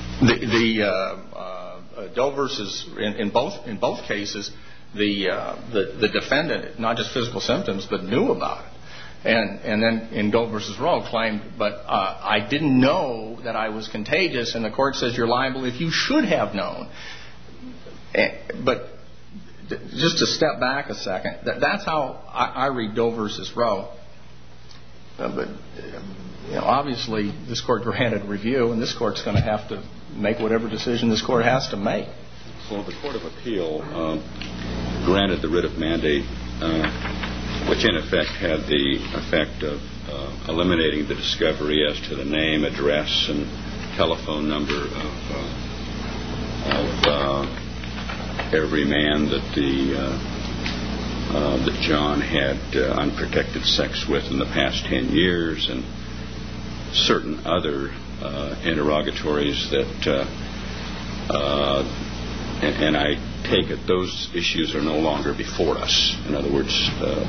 The Doe versus in both cases, the defendant, not just physical symptoms, but knew about it. And then in Doe versus Roe claimed, but I didn't know that I was contagious, and the court says you're liable if you should have known. But just to step back a second, that's how I read Doe versus Roe. But obviously this court granted review, and this court's going to have to make whatever decision this court has to make. Well, the Court of Appeal granted the writ of mandate, which in effect had the effect of eliminating the discovery as to the name, address, and telephone number of every man that John had unprotected sex with in the past 10 years, and certain other interrogatories that. And I take it those issues are no longer before us. In other words,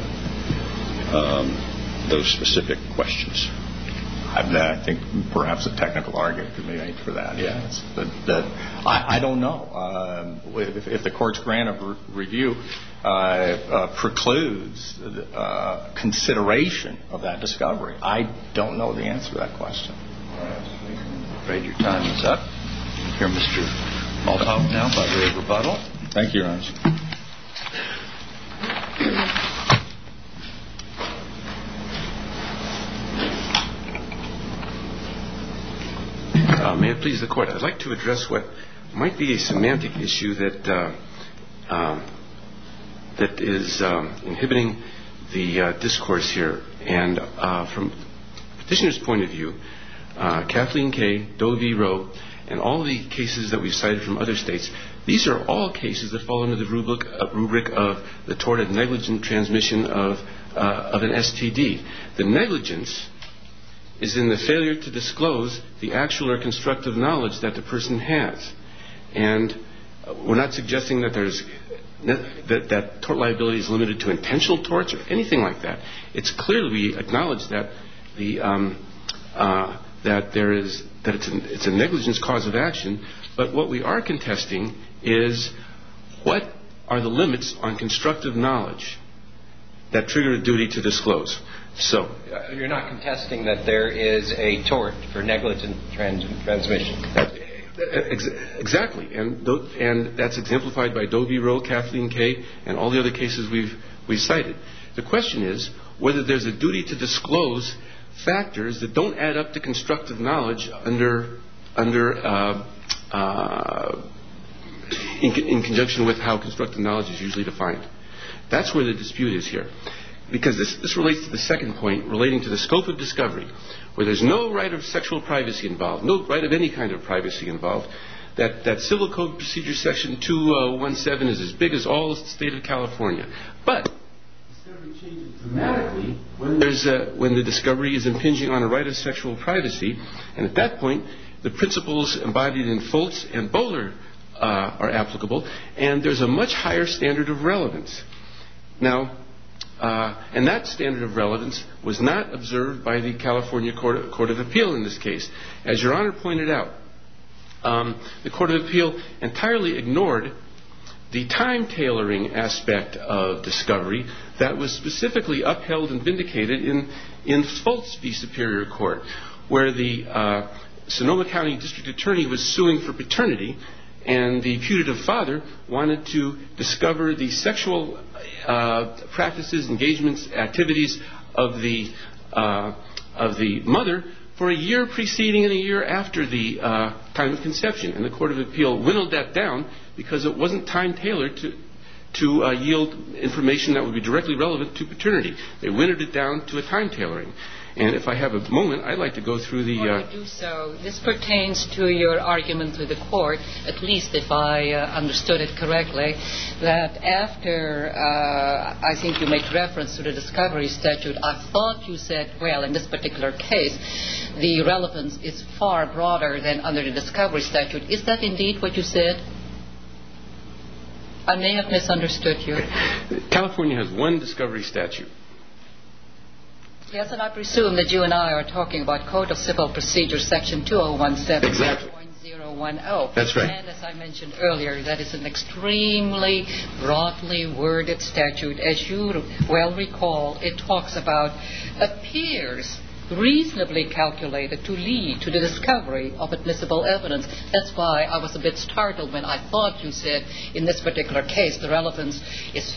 those specific questions. I think perhaps a technical argument could be made for that. Yes, but I don't know if the court's grant of review precludes consideration of that discovery. I don't know the answer to that question. I'm afraid your time is up. Here, Mr. Malthoff now by way of rebuttal. Thank you, Your Honor. May it please the Court, I'd like to address what might be a semantic issue that is inhibiting the discourse here. And from petitioner's point of view, Kathleen K., Doe v. Roe, and all the cases that we've cited from other states, these are all cases that fall under the rubric of the tort of negligent transmission of an STD. The negligence is in the failure to disclose the actual or constructive knowledge that the person has. And we're not suggesting that that tort liability is limited to intentional torts or anything like that. It's clearly we acknowledge that it's a negligence cause of action, but what we are contesting is what are the limits on constructive knowledge that trigger a duty to disclose. So you're not contesting that there is a tort for negligent transmission. Exactly, and that's exemplified by Doe v. Roe, Kathleen K., and all the other cases we've cited. The question is whether there's a duty to disclose factors that don't add up to constructive knowledge in conjunction with how constructive knowledge is usually defined. That's where the dispute is here. Because this relates to the second point relating to the scope of discovery, where there's no right of sexual privacy involved, no right of any kind of privacy involved. That Civil Code Procedure Section 217 is as big as all the state of California. But discovery changes dramatically when the discovery is impinging on a right of sexual privacy, and at that point the principles embodied in Foltz and Bowler are applicable, and there's a much higher standard of relevance. Now, and that standard of relevance was not observed by the California Court of Appeal in this case. As Your Honor pointed out, the Court of Appeal entirely ignored the time tailoring aspect of discovery that was specifically upheld and vindicated in Foltz v. Superior Court, where the Sonoma County District Attorney was suing for paternity, and the putative father wanted to discover the sexual practices, engagements, activities of the mother for a year preceding and a year after the time of conception. And the Court of Appeal winnowed that down because it wasn't time-tailored to yield information that would be directly relevant to paternity. They winnowed it down to a time-tailoring. And if I have a moment, I'd like to go through the... Before you do so, this pertains to your argument to the court, at least if I understood it correctly, that after, I think you make reference to the discovery statute, I thought you said, well, in this particular case, the relevance is far broader than under the discovery statute. Is that indeed what you said? I may have misunderstood you. California has one discovery statute. Yes, and I presume that you and I are talking about Code of Civil Procedure, Section 2017. Exactly. 010. That's right. And as I mentioned earlier, that is an extremely broadly worded statute. As you well recall, it talks about appears reasonably calculated to lead to the discovery of admissible evidence. That's why I was a bit startled when I thought you said in this particular case the relevance is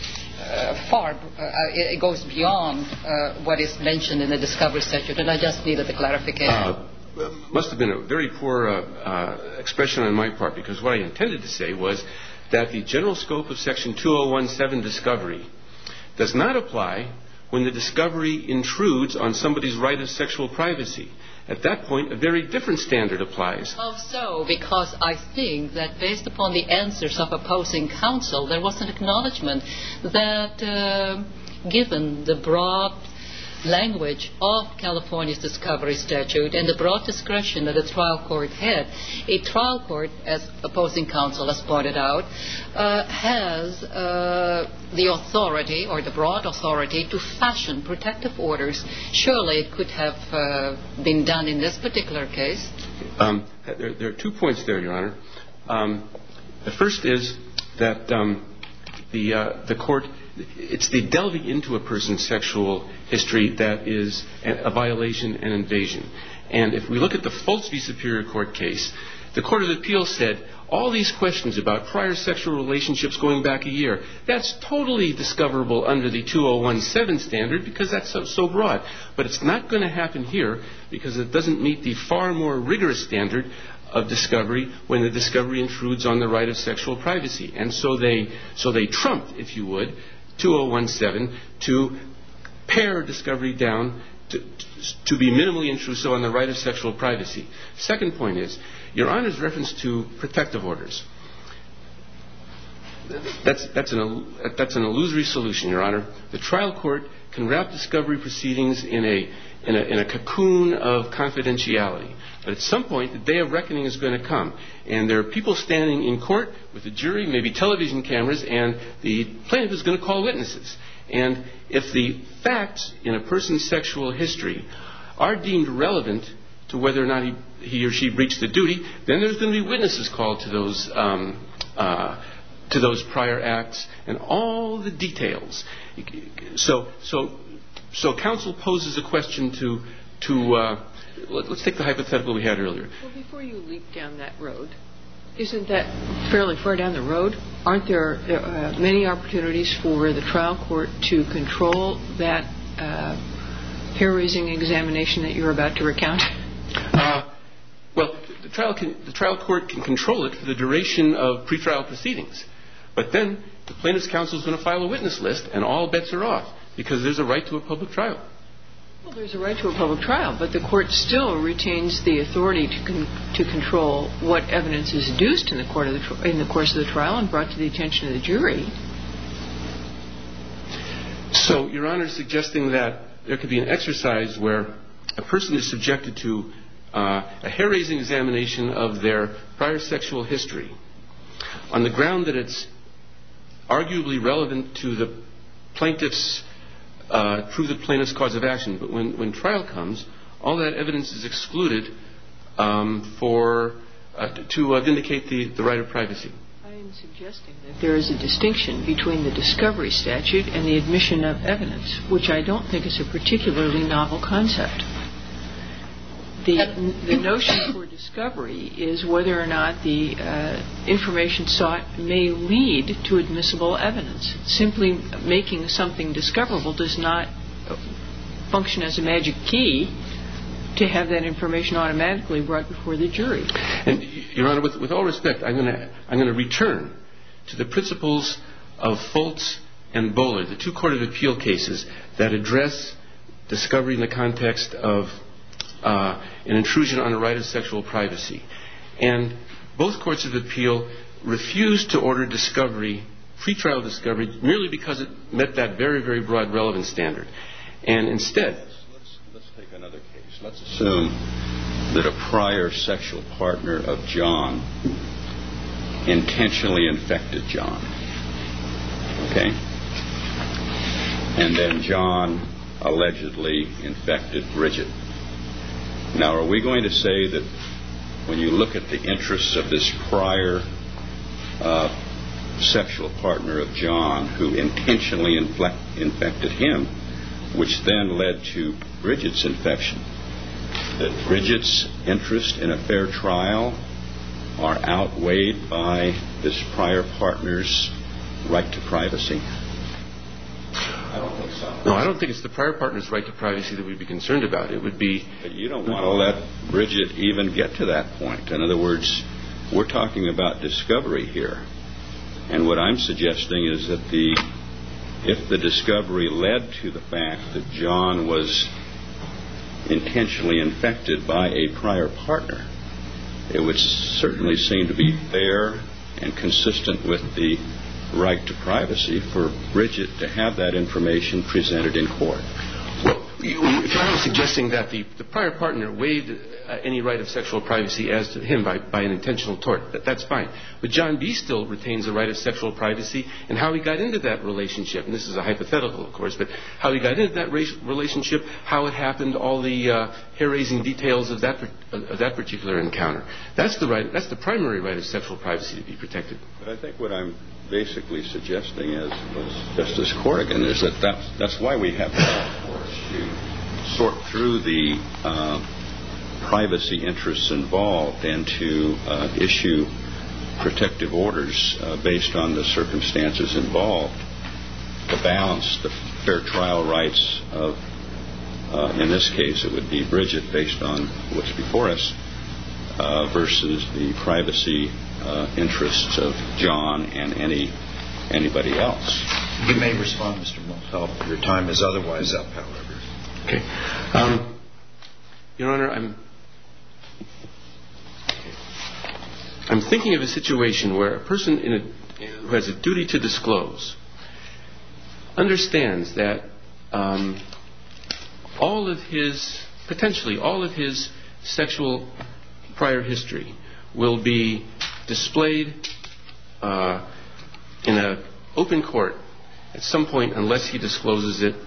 it goes beyond what is mentioned in the discovery statute, and I just needed the clarification. Must have been a very poor expression on my part, because what I intended to say was that the general scope of Section 2017 discovery does not apply when the discovery intrudes on somebody's right of sexual privacy. At that point, a very different standard applies. Oh, so, because I think that based upon the answers of opposing counsel, there was an acknowledgement that given the broad language of California's discovery statute and the broad discretion that the trial court had, a trial court, as opposing counsel has pointed out, has the authority or the broad authority to fashion protective orders. Surely it could have been done in this particular case. There are 2 points there, Your Honor. The first is that the court, it's the delving into a person's sexual history that is a violation and invasion. And if we look at the Fultz v. Superior Court case, the Court of Appeals said all these questions about prior sexual relationships going back a year, that's totally discoverable under the 2017 standard because that's so broad. But it's not going to happen here because it doesn't meet the far more rigorous standard of discovery when the discovery intrudes on the right of sexual privacy. And so they trumped, if you would, 2017 to pare discovery down to be minimally intrusive on the right of sexual privacy. Second point is, Your Honor's reference to protective orders. That's an illusory solution, Your Honor. The trial court can wrap discovery proceedings in a cocoon of confidentiality. But at some point, the day of reckoning is going to come. And there are people standing in court with a jury, maybe television cameras, and the plaintiff is going to call witnesses. And if the facts in a person's sexual history are deemed relevant to whether or not he or she breached the duty, then there's going to be witnesses called to those prior acts and all the details. So counsel poses a question to let's take the hypothetical we had earlier. Well, before you leap down that road, isn't that fairly far down the road? Aren't there many opportunities for the trial court to control that hair-raising examination that you're about to recount? Well, the trial court can control it for the duration of pretrial proceedings. But then the plaintiff's counsel is going to file a witness list, and all bets are off because there's a right to a public trial. Well, there's a right to a public trial, but the court still retains the authority to control what evidence is adduced in the course of the trial and brought to the attention of the jury. So, Your Honor is suggesting that there could be an exercise where a person is subjected to a hair-raising examination of their prior sexual history on the ground that it's arguably relevant to the plaintiff's prove the plaintiff's cause of action. But when trial comes, all that evidence is excluded to vindicate the right of privacy. I am suggesting that there is a distinction between the discovery statute and the admission of evidence, which I don't think is a particularly novel concept. The notion for discovery is whether or not the information sought may lead to admissible evidence. Simply making something discoverable does not function as a magic key to have that information automatically brought before the jury. And, Your Honor, with all respect, I'm going to return to the principles of Foltz and Bowler, the two Court of Appeal cases that address discovery in the context of an intrusion on a right of sexual privacy. And both Courts of Appeal refused to order discovery, pretrial discovery, merely because it met that very, very broad relevance standard. And instead... Let's take another case. Let's assume that a prior sexual partner of John intentionally infected John. Okay? And then John allegedly infected Bridget. Now, are we going to say that when you look at the interests of this prior sexual partner of John who intentionally infected him, which then led to Bridget's infection, that Bridget's interest in a fair trial are outweighed by this prior partner's right to privacy? I don't think so. No, I don't think it's the prior partner's right to privacy that we'd be concerned about. It would be... But you don't want to let Bridget even get to that point. In other words, we're talking about discovery here. And what I'm suggesting is that if the discovery led to the fact that John was intentionally infected by a prior partner, it would certainly seem to be fair and consistent with the right to privacy for Bridget to have that information presented in court. Well, if I'm suggesting that the prior partner waived any right of sexual privacy as to him by an intentional tort, that's fine. But John B. still retains the right of sexual privacy, and how he got into that relationship, and this is a hypothetical, of course, but how he got into that relationship, how it happened, all the hair-raising details of that particular encounter. That's the primary right of sexual privacy to be protected. But I think what I'm basically suggesting is, Justice Corrigan, is that's why we have to sort through the privacy interests involved and to issue protective orders based on the circumstances involved to balance the fair trial rights of, in this case, it would be Bridget based on what's before us, versus the privacy interests of John and anybody else. You may respond, Mr. Mulhall. Your time is otherwise up, however. Okay. Your Honor, I'm thinking of a situation where a person who has a duty to disclose understands that potentially all of his sexual prior history will be displayed in an open court at some point unless he discloses it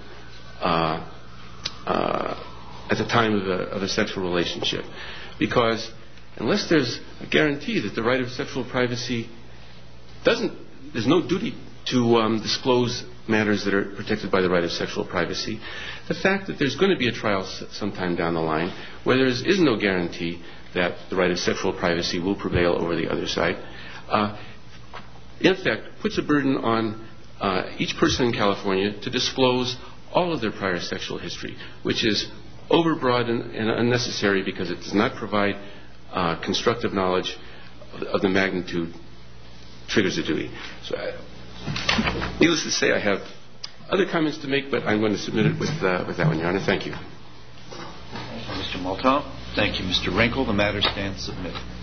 at the time of a sexual relationship. Because unless there's a guarantee that the right of sexual privacy there's no duty to disclose matters that are protected by the right of sexual privacy, the fact that there's going to be a trial sometime down the line where there is no guarantee that the right of sexual privacy will prevail over the other side, in effect puts a burden on each person in California to disclose all of their prior sexual history, which is overbroad and unnecessary because it does not provide constructive knowledge of the magnitude triggers a duty. So, needless to say, I have other comments to make, but I'm going to submit it with that one, Your Honor. Thank you. Mr. Mulhall. Thank you, Mr. Wrinkle. The matter stands submitted.